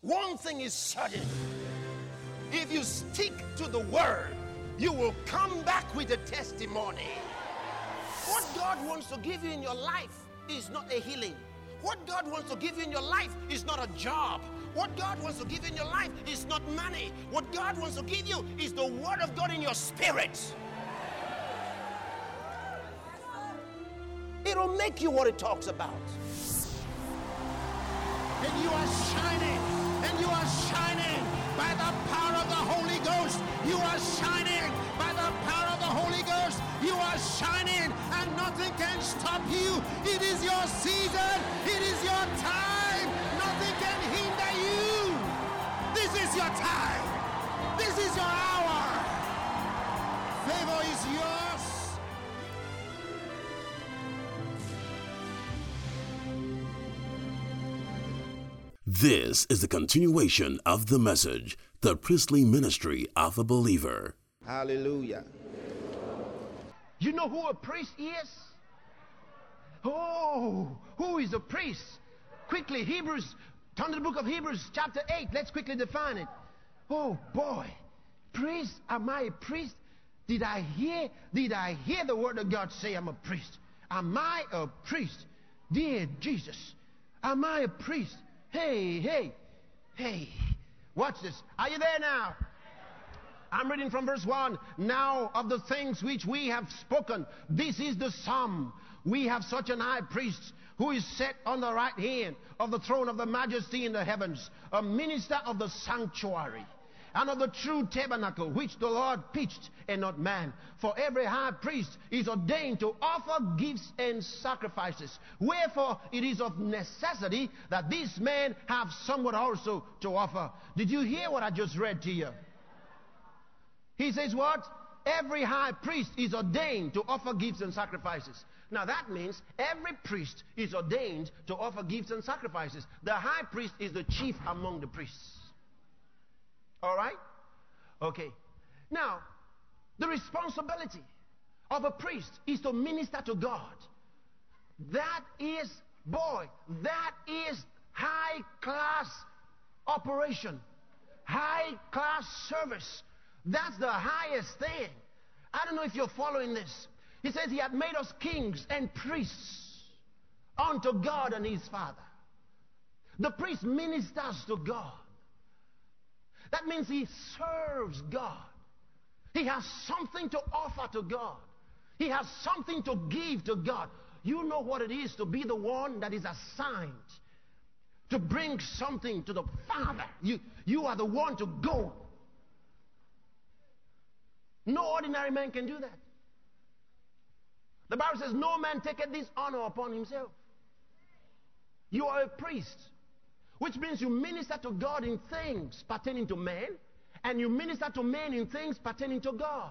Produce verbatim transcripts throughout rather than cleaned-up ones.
One thing is certain. If you stick to the word, you will come back with a testimony. What God wants to give you in your life is not a healing. What God wants to give you in your life is not a job. What God wants to give you in your life is not money. What God wants to give you is the word of God in your spirit. It'll make you what it talks about. And you are shining, and you are shining by the power of the Holy Ghost. You are shining by the power of the Holy Ghost. You are shining, and nothing can stop you. It is your season. It is your time. Nothing can hinder you. This is your time. This is your hour. Favor is yours. This is the continuation of the message, the priestly ministry of a believer. Hallelujah. You know who a priest is? Oh, who is a priest? Quickly, Hebrews, turn to the book of Hebrews, chapter eight. Let's quickly define it. Oh boy, priest, am I a priest? Did I hear, did I hear the word of God say I'm a priest? Am I a priest? Dear Jesus, am I a priest? Hey, hey, hey, watch this. Are you there now? I'm reading from verse one. Now of the things which we have spoken, this is the sum. We have such an high priest who is set on the right hand of the throne of the majesty in the heavens, a minister of the sanctuary and of the true tabernacle which the Lord pitched and not man. For every high priest is ordained to offer gifts and sacrifices. Wherefore it is of necessity that this man have somewhat also to offer. Did you hear what I just read to you? He says what? Every high priest is ordained to offer gifts and sacrifices. Now that means every priest is ordained to offer gifts and sacrifices. The high priest is the chief among the priests. All right? Okay. Now, the responsibility of a priest is to minister to God. That is, boy, that is high class operation, high class service. That's the highest thing. I don't know if you're following this. He says he had made us kings and priests unto God and his Father. The priest ministers to God. That means he serves God. He has something to offer to God. He has something to give to God. You know what it is to be the one that is assigned to bring something to the Father. You, you are the one to go. No ordinary man can do that. The Bible says, no man taketh this honor upon himself. You are a priest, which means you minister to God in things pertaining to man, and you minister to men in things pertaining to God.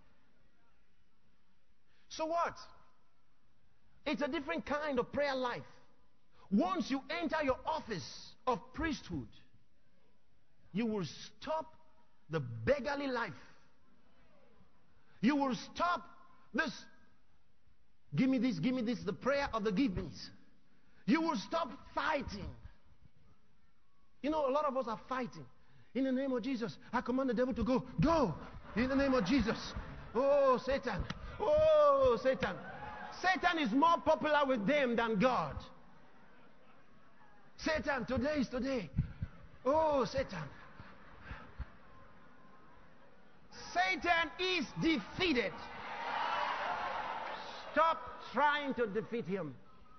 So what? It's a different kind of prayer life. Once you enter your office of priesthood, you will stop the beggarly life. You will stop this, give me this, give me this, the prayer of the give me's. You will stop fighting. You know, a lot of us are fighting. In the name of Jesus, I command the devil to go. Go! In the name of Jesus. Oh, Satan. Oh, Satan. Satan is more popular with them than God. Satan, today is today. Oh, Satan. Satan is defeated. Stop trying to defeat him,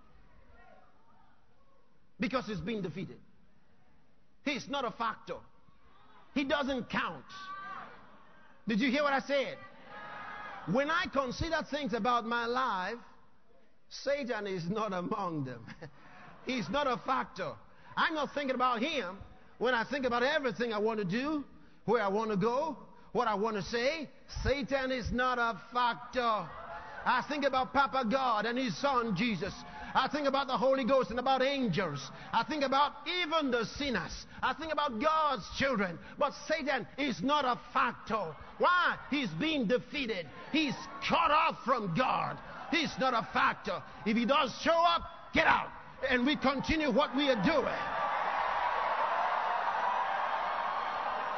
because he's been defeated. He's not a factor. He doesn't count. Did you hear what I said? When I consider things about my life, Satan is not among them. He's not a factor. I'm not thinking about him when I think about everything I want to do, where I want to go, what I want to say. Satan is not a factor. I think about Papa God and his son Jesus. I think about the Holy Ghost and about angels. I think about even the sinners. I think about God's children. But Satan is not a factor. Why? He's being defeated. He's cut off from God. He's not a factor. If he does show up, get out. And we continue what we are doing.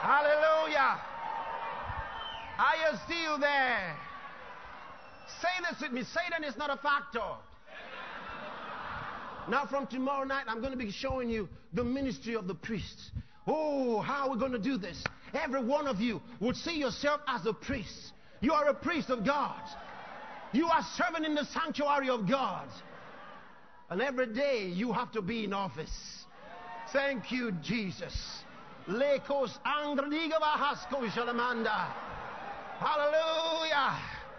Hallelujah. Are you still there? Say this with me. Satan is not a factor. Now from tomorrow night, I'm going to be showing you the ministry of the priests. Oh, how are we going to do this? Every one of you would see yourself as a priest. You are a priest of God. You are serving in the sanctuary of God. And every day you have to be in office. Thank you, Jesus. Lekos angradiga bahasko shalamanda. Hallelujah.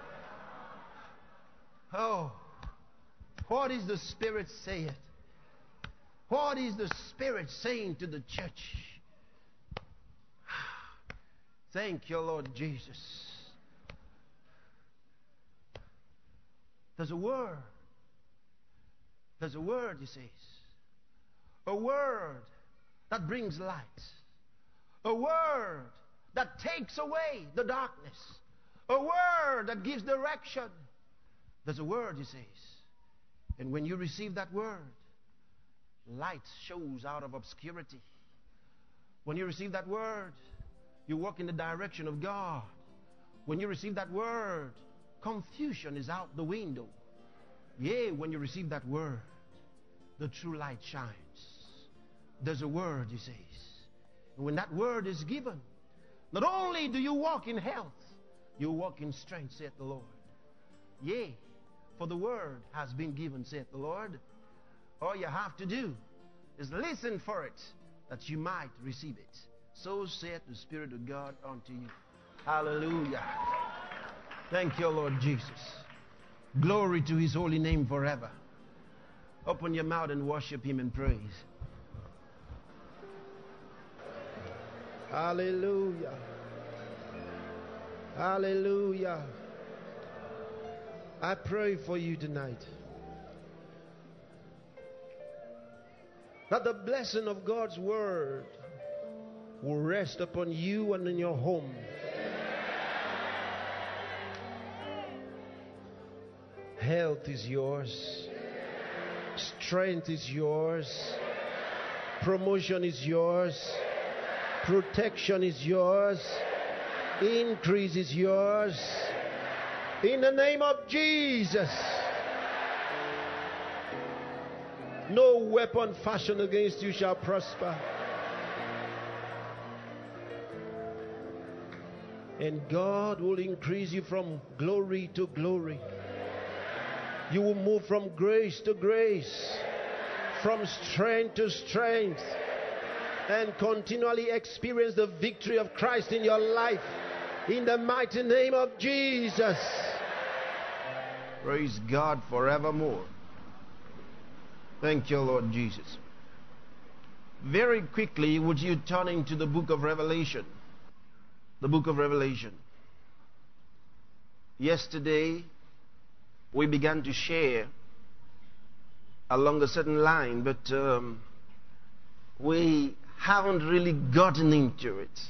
Oh, what is the Spirit saying? What is the Spirit saying to the church? Thank you, Lord Jesus. There's a word. There's a word, he says. A word that brings light. A word that takes away the darkness. A word that gives direction. There's a word, he says. And when you receive that word, light shows out of obscurity. When you receive that word, you walk in the direction of God. When you receive that word, confusion is out the window. Yea, when you receive that word, the true light shines. There's a word, he says. And when that word is given, not only do you walk in health, you walk in strength, saith the Lord. Yea, for the word has been given, saith the Lord. All you have to do is listen for it, that you might receive it. So saith the Spirit of God unto you. Hallelujah. Thank you, Lord Jesus. Glory to his holy name forever. Open your mouth and worship him in praise. Hallelujah. Hallelujah. I pray for you tonight that the blessing of God's word will rest upon you and in your home. Health is yours. Strength is yours. Promotion is yours. Protection is yours. Increase is yours. In the name of Jesus. No weapon fashioned against you shall prosper. And God will increase you from glory to glory. You will move from grace to grace, from strength to strength, and continually experience the victory of Christ in your life. In the mighty name of Jesus. Praise God forevermore. Thank you, Lord Jesus. Very quickly, would you turn into the book of Revelation? The book of Revelation. Yesterday, we began to share along a certain line, but um, we haven't really gotten into it.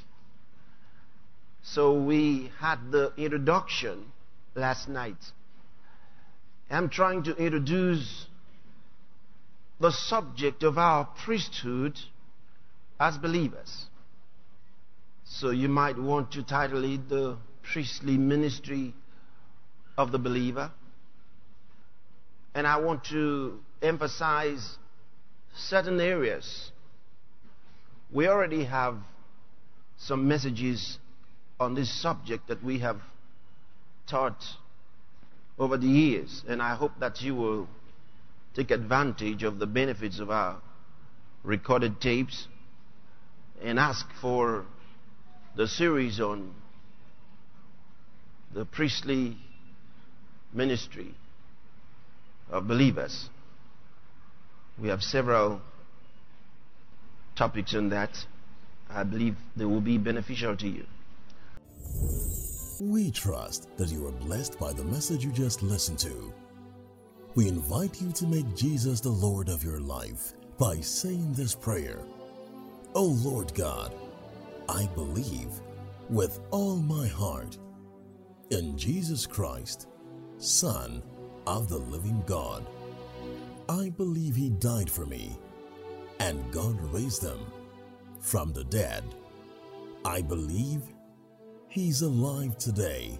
So we had the introduction last night. I'm trying to introduce the subject of our priesthood as believers. So you might want to title it the priestly ministry of the believer. And I want to emphasize certain areas. We already have some messages on this subject that we have taught over the years, and I hope that you will take advantage of the benefits of our recorded tapes and ask for the series on the priestly ministry of believers. We have several topics on that. I believe they will be beneficial to you. We trust that you are blessed by the message you just listened to. We invite you to make Jesus the Lord of your life by saying this prayer. O Lord God, I believe with all my heart in Jesus Christ, Son of the living God. I believe he died for me, and God raised him from the dead. I believe He's alive today.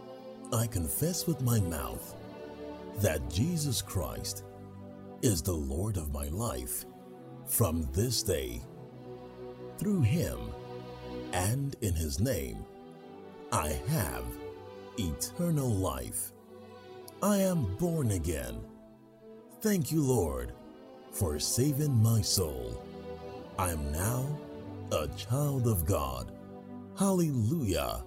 I confess with my mouth that Jesus Christ is the Lord of my life from this day. Through Him and in His name, I have eternal life. I am born again. Thank you, Lord, for saving my soul. I am now a child of God. Hallelujah.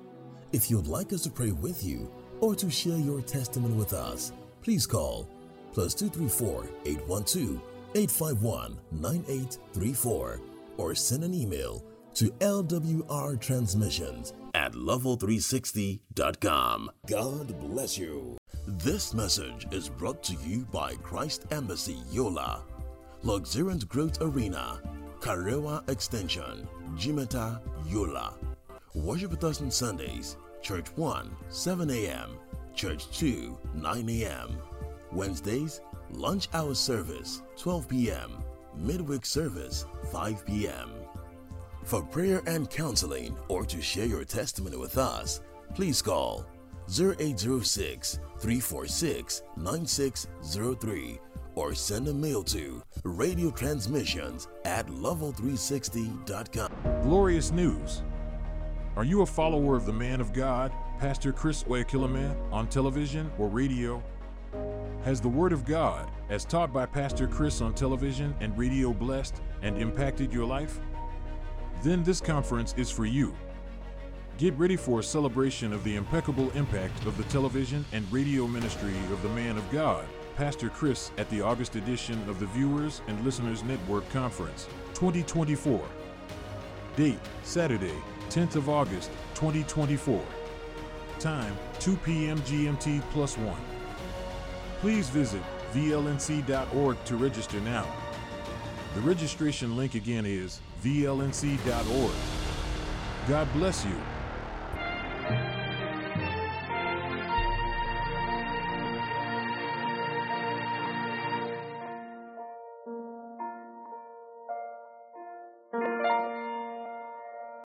If you'd like us to pray with you or to share your testimony with us, please call plus two three four, eight one two, eight five one, nine eight three four or send an email to L W R transmissions at level three sixty dot com. God bless you. This message is brought to you by Christ Embassy Yola, Luxuriant Growth Arena, Karewa Extension, Jimeta, Yola. Worship with us on Sundays, Church one, seven a.m., Church two, nine a.m. Wednesdays, lunch hour service, twelve p.m., midweek service, five p.m. For prayer and counseling or to share your testimony with us, please call zero eight zero six, three four six, nine six zero three or send a mail to radio transmissions at level three sixty dot com. Glorious news. Are you a follower of the man of God, Pastor Chris Oyakhilome, on television or radio? Has the Word of God, as taught by Pastor Chris on television and radio, blessed and impacted your life? Then this conference is for you. Get ready for a celebration of the impeccable impact of the television and radio ministry of the man of God, Pastor Chris, at the August edition of the Viewers and Listeners Network Conference twenty twenty-four. Date, Saturday, tenth of August, twenty twenty-four. Time, two p.m. G M T plus one. Please visit V L N C dot org to register now. The registration link again is V L N C dot org. God bless you.